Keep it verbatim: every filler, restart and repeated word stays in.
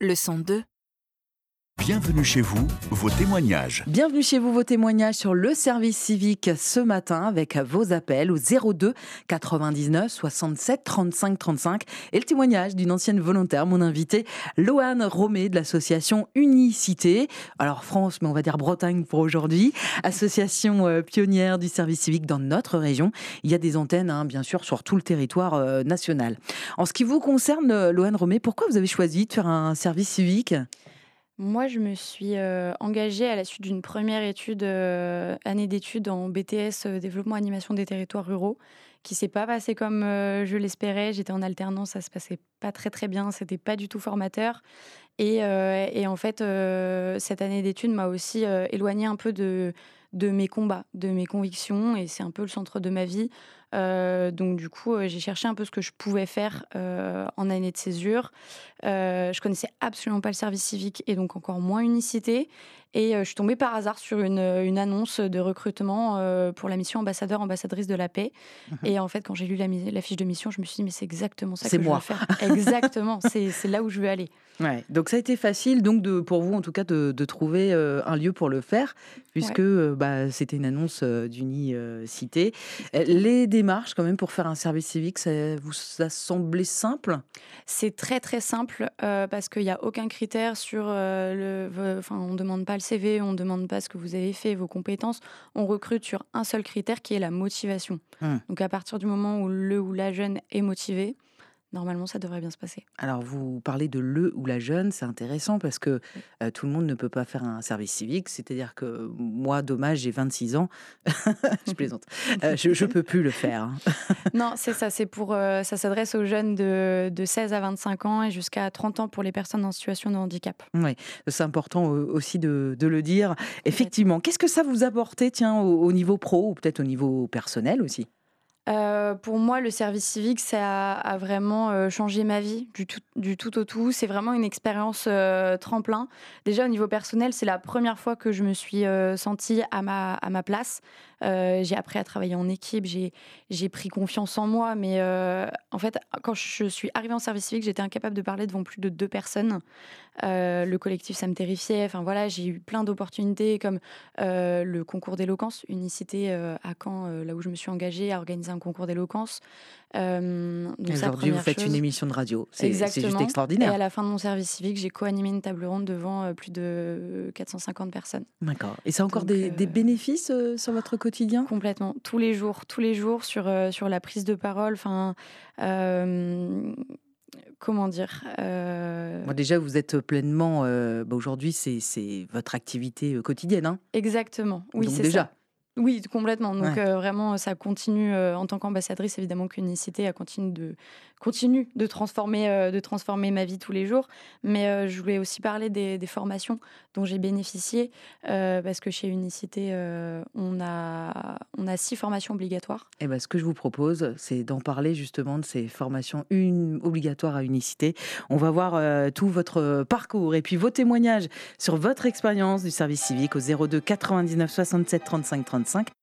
Leçon deux. Bienvenue chez vous, vos témoignages. Bienvenue chez vous, vos témoignages sur le service civique ce matin avec vos appels au zéro deux quatre-vingt-dix-neuf soixante-sept trente-cinq trente-cinq et le témoignage d'une ancienne volontaire, mon invitée Loane Romé de l'association Unicité. Alors France, mais on va dire Bretagne pour aujourd'hui. Association euh, pionnière du service civique dans notre région. Il y a des antennes, hein, bien sûr, sur tout le territoire euh, national. En ce qui vous concerne, Loane Romé, pourquoi vous avez choisi de faire un service civique ? Moi, je me suis euh, engagée à la suite d'une première étude, euh, année d'études en B T S euh, développement animation des territoires ruraux, qui s'est pas passé comme euh, je l'espérais. J'étais en alternance, ça se passait pas très très bien, c'était pas du tout formateur. Et, euh, et en fait, euh, cette année d'études m'a aussi euh, éloignée un peu de, de mes combats, de mes convictions, et c'est un peu le centre de ma vie. Euh, donc du coup, euh, j'ai cherché un peu ce que je pouvais faire euh, en année de césure. Euh, je connaissais absolument pas le service civique et donc encore moins Unicité. Et euh, je suis tombée par hasard sur une, une annonce de recrutement euh, pour la mission ambassadeur, ambassadrice de la paix. Mmh. Et en fait, quand j'ai lu la, la fiche de mission, je me suis dit, mais c'est exactement ça c'est que moi. je veux faire. Exactement, c'est, c'est là où je veux aller. Ouais, donc ça a été facile donc de, pour vous en tout cas de, de trouver euh, un lieu pour le faire puisque ouais. euh, bah, c'était une annonce euh, d'Unicité. Euh, les démarches quand même pour faire un service civique, ça vous ça semblait simple ? C'est très très simple euh, parce qu'il n'y a aucun critère sur euh, le... Enfin, on ne demande pas le C V, on ne demande pas ce que vous avez fait, vos compétences. On recrute sur un seul critère qui est la motivation. Hum. Donc à partir du moment où le ou la jeune est motivé, normalement, ça devrait bien se passer. Alors, vous parlez de le ou la jeune, c'est intéressant parce que euh, tout le monde ne peut pas faire un service civique. C'est-à-dire que moi, dommage, j'ai vingt-six ans. Je plaisante. Euh, je ne peux plus le faire. Hein. Non, c'est ça. C'est pour, euh, ça s'adresse aux jeunes de, de seize à vingt-cinq ans et jusqu'à trente ans pour les personnes en situation de handicap. Oui, c'est important aussi de, de le dire. Effectivement, qu'est-ce que ça vous apportait, tiens, au, au niveau pro ou peut-être au niveau personnel aussi ? Euh, pour moi, le service civique, ça a, a vraiment euh, changé ma vie du tout, du tout au tout. C'est vraiment une expérience euh, tremplin. Déjà, au niveau personnel, c'est la première fois que je me suis euh, sentie à ma, à ma place. Euh, j'ai appris à travailler en équipe, j'ai, j'ai pris confiance en moi. Mais euh, en fait, quand je suis arrivée en service civique, j'étais incapable de parler devant plus de deux personnes. Euh, le collectif, ça me terrifiait. Enfin voilà, j'ai eu plein d'opportunités comme euh, le concours d'éloquence, Unicité euh, à Caen, euh, là où je me suis engagée à organiser un concours d'éloquence. Euh, donc et aujourd'hui, vous faites chose. une émission de radio. C'est, c'est juste extraordinaire. Et à la fin de mon service civique, j'ai co-animé une table ronde devant euh, plus de quatre cent cinquante personnes. D'accord. Et ça a encore donc, des, euh, des bénéfices euh, sur votre quotidien ? Complètement. Tous les jours, tous les jours sur, euh, sur la prise de parole. Enfin. Euh, Comment dire euh... bon, déjà, vous êtes pleinement... Euh, bah aujourd'hui, c'est, c'est votre activité quotidienne. Hein ? Exactement. Oui, donc c'est déjà. ça. Oui, complètement. Donc, ouais. euh, vraiment, ça continue, euh, en tant qu'ambassadrice, évidemment qu'Unicité a continue de, continue de, transformer, euh, de transformer ma vie tous les jours. Mais euh, je voulais aussi parler des, des formations dont j'ai bénéficié, euh, parce que chez Unicité, euh, on, a, on a six formations obligatoires. Et ben, ce que je vous propose, c'est d'en parler justement de ces formations une, obligatoires à Unicité. On va voir euh, tout votre parcours et puis vos témoignages sur votre expérience du service civique au zéro deux quatre-vingt-dix-neuf soixante-sept trente-cinq trente-cinq.